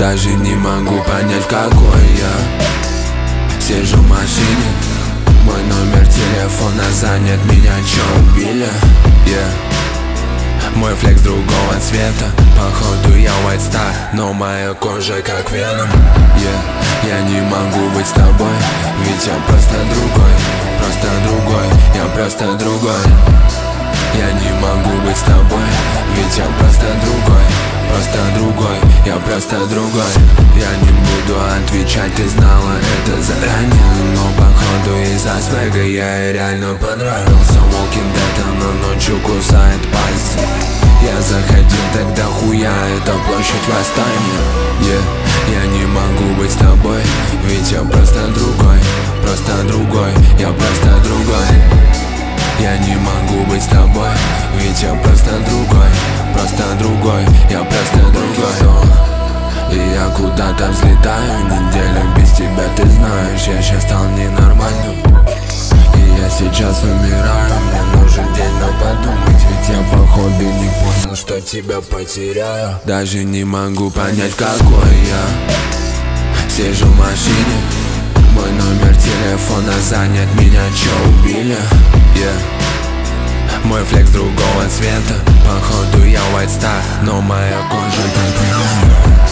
Даже не могу понять, в какой я сижу в машине. Мой номер телефона занят, меня чё, убили? Мой флекс другого цвета, походу я white star, но моя кожа как веном. Я не могу быть с тобой, ведь я просто другой, я просто другой. Я не могу быть с тобой, ведь я просто другой, я просто другой. Я не буду отвечать, ты знала это заранее, но походу из-за свега я ей реально понравился. Walking Dead, она ночью кусает пальцы. Я заходил тогда хуя, это площадь восстания. Я не могу быть с тобой, ведь я просто другой, я просто другой. Я не могу быть с тобой, ведь я просто другой, я просто другой. И я куда-то взлетаю, неделю без тебя, ты знаешь, я сейчас стал ненормальным. И я сейчас умираю, мне нужен день на подумать, ведь я походу не понял, что тебя потеряю. Даже не могу понять, в какой я сижу в машине. Мой номер телефона занят, меня чё, убили? Мой флекс другого цвета, походу я white star, но моя кожа так